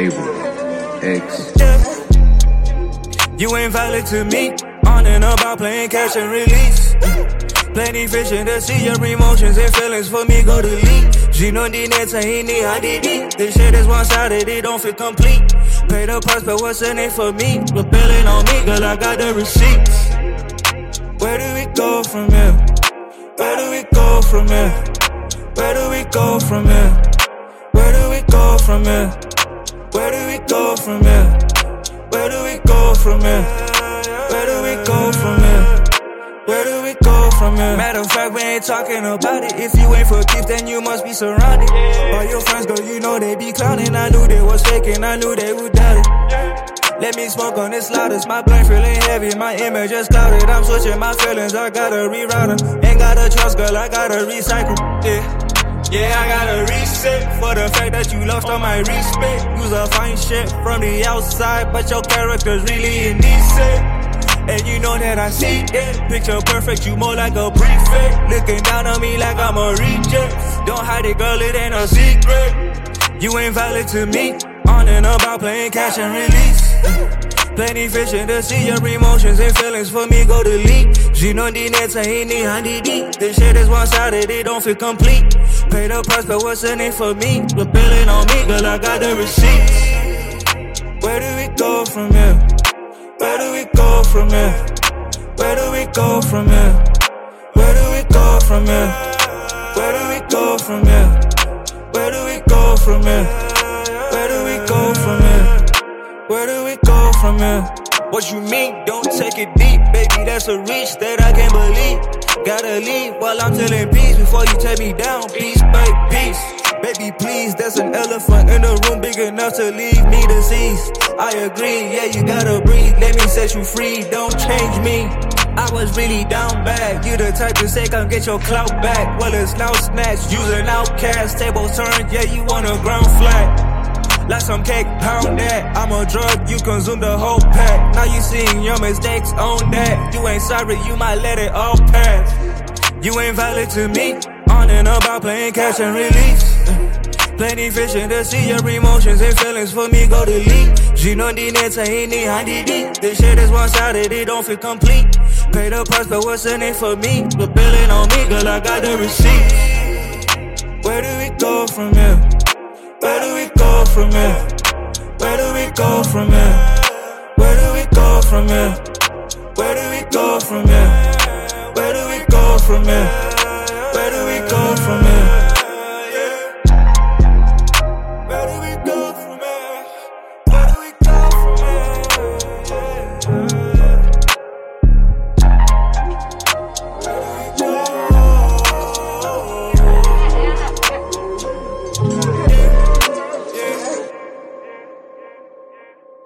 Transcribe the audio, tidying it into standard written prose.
Abel X. You ain't valid to me. On and about playing catch and release. Plenty fish in the sea, your emotions and feelings for me go delete. She know the net and he need IDD. This shit is one-sided, it don't feel complete. Pay the price, but what's in it for me? Rebelling on me, girl, I got the receipts. Where do we go from here? Where do we go from here? Where do we go from here? Where do we go from here? Where do we go from here? Where do we go from here? Where do we go from here? Where do we go from here? Matter of fact, we ain't talking about it. If you ain't for keeps, then you must be surrounded. All your friends, girl, you know they be clowning. I knew they was faking, I knew they would doubt it. Let me smoke on this loudest. My brain feeling heavy, my image just clouded. I'm switching my feelings, I gotta reroute them. Ain't gotta trust, girl, I gotta recycle. Yeah, I gotta reset for the fact that you lost all my respect. You's a fine shit from the outside, but your character's really indecent. And you know that I see it. Picture perfect, you more like a prefect. Looking down on me like I'm a reject. Don't hide it, girl, it ain't a secret. You ain't valid to me. On and about playing catch and release. Plenty fish in the sea, your emotions and feelings for me go delete. She know the net and he need IDD. This shit is one-sided, it don't feel complete. Pay the price, but what's in it for me? Rebelling on me, girl, I got the receipts. Where do we go from here? Where do we go from here? Where do we go from here? Where do we go from here? Where do we go from here? Where do we go from here? Where do we go from here? Where do we go from here? What you mean? Don't take it deep, baby, that's a reach that I can't believe. Gotta leave while I'm telling peace before you tear me down. Peace, babe, peace. Baby, please, there's an elephant in the room big enough to leave me deceased. I agree, yeah, you gotta breathe. Let me set you free, don't change me. I was really down bad. You the type to say, come get your clout back. Well, it's now snatched, using outcast. Tables turned, yeah, you want a ground flat. Like some cake, pound that. I'm a drug, you consume the whole pack. Now you seeing your mistakes, own that. You ain't sorry, you might let it all pass. You ain't valid to me. On and about playing catch and release. Plenty fish in the sea, your emotions and feelings for me go delete. She know the net and he need IDD. This shit is one-sided, it don't feel complete. Pay the price, but what's in it for me? Rebelling on me, girl, I got the receipts. Where do we go from here? Where do we go from here? Where do we go from here? Where do we go from here? Where do we go from here? Where do we go from here?